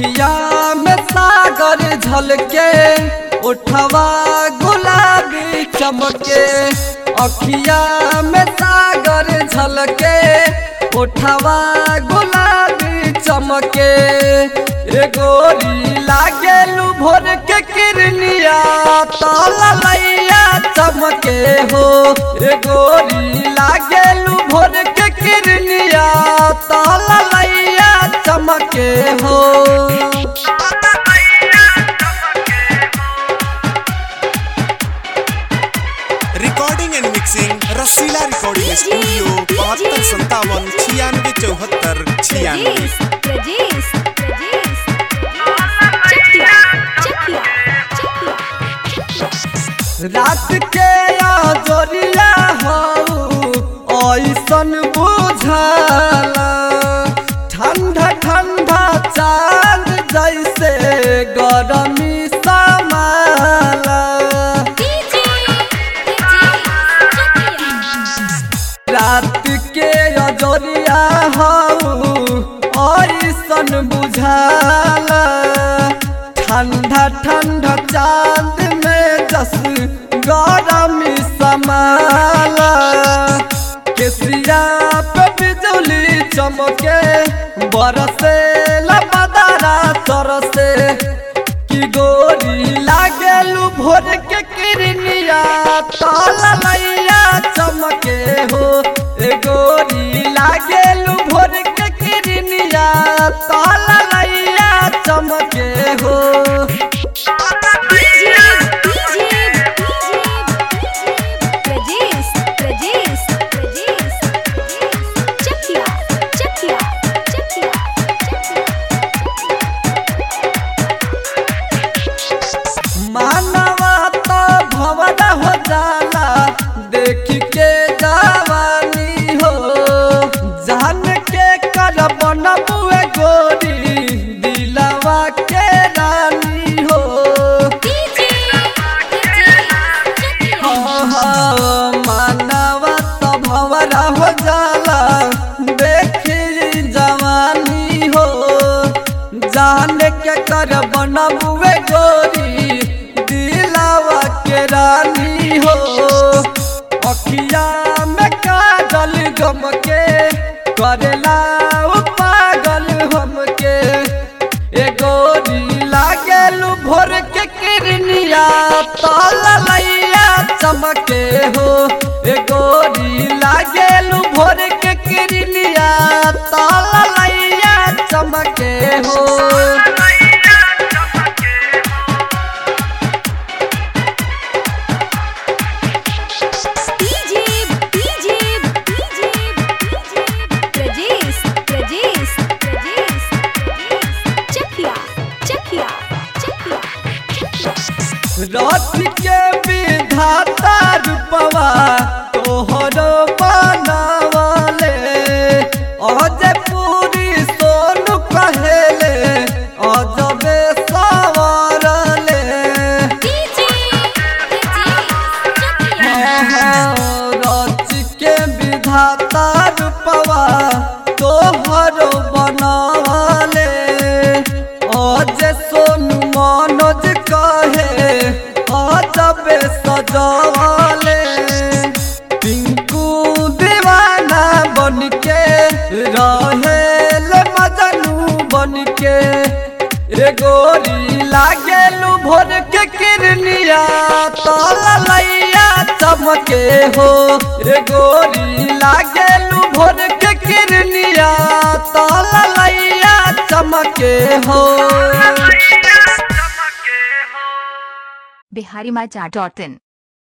अखिया में सागर झलके उठवा गुलाबी चमके अखिया में सागर झलके उठवा गुलाबी चमके ए गोरी लागेलू भोर के किरनिया तलैया चमके हो ए गोरी लागेलू भोर के किरनिया तलैया चमके हो। Recording and mixing Rasila recording studio 7257 रात के जोरिया हो ऐसन बुझाला ठंडा ठंडा चांद जैसे गरमी समाला रात के जोरिया हो ऐसन बुझाला ठंडा ठंडा चांद में जस गरमी समाला केसिया पे बिजली चमके बरसे लबदारा तरसे की गोरी लागेलू भोर के किरनिया तलैया चमके हो ए गोरी लागेलू भोर के किरनिया तलैया चमके हो। मानवा तो भवना हो जाला देख के जवानी हो जान के कर बनबुए गोरी दिलवा के रानी हो मानवा तो भवना हो जाला देख जवानी हो जान के कर बनबुए गोरी रानी हो अखिया में काजल गमके करेला पागल हमके ए गोरी लागेलू भोर के किरनिया तलैया चमके हो ए गोरी लागेलू भोर के किरनिया तलैया चमके हो। रथ के विधाता रूपवा तोहर बनावले अजय पूरी सोनू कहेले अजबे सवारले रथ के विधाता रूपवा तोहर बनावले अजय सोनू मनोज कहे अजबे सजवाले पिंकू दीवाना बनके रहेल मजनू बनके ए गोरी लागेलू भोर के किरनिया तलैया चमके हो ए गोरी लागेलू भोर के किरनिया तलैया चमके हो। बिहारीमाचा.in